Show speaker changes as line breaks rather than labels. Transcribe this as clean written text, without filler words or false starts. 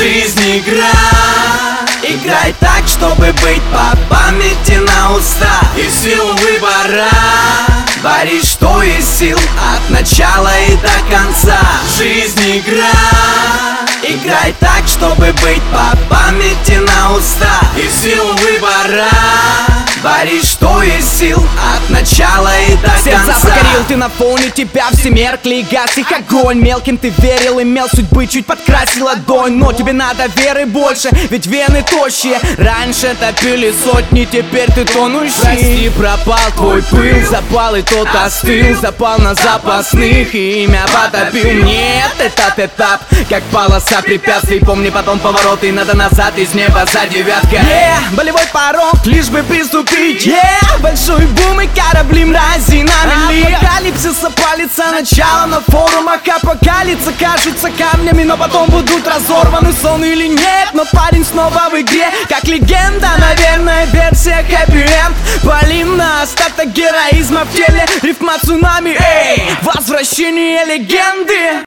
Жизнь игра, играй так, чтобы быть по памяти на уста. И в силу выбора твори, что есть сил от начала и до конца. Жизнь игра, играй так, чтобы быть по памяти на уста. И в силу выбора твори, что есть сил от начала и до конца.
Сердца покорил ты, на фоне тебя все меркли и гас их огонь. Мелким ты верил, имел судьбы, чуть подкрасил ладонь. Но тебе надо веры больше, ведь вены тощие. Раньше топили сотни, теперь ты тонущий. Прости, пропал твой пыл, запал и тот остыл. Запал на запасных и имя потопил. Нет, этот этап, как полоса препятствий. Помни потом повороты, надо назад из неба за девяткой. Болевой порог, лишь бы приступить. Большой бум и корабли мрази на мели. Апокалипсиса палится начало на форумах. Апокалипса кажутся камнями, но потом будут разорваны. Сон или нет, но парень снова в игре, как легенда, наверное, версия хэппи-энд. Полин на остаток героизма в теле, рифма цунами, эй, возвращение легенды.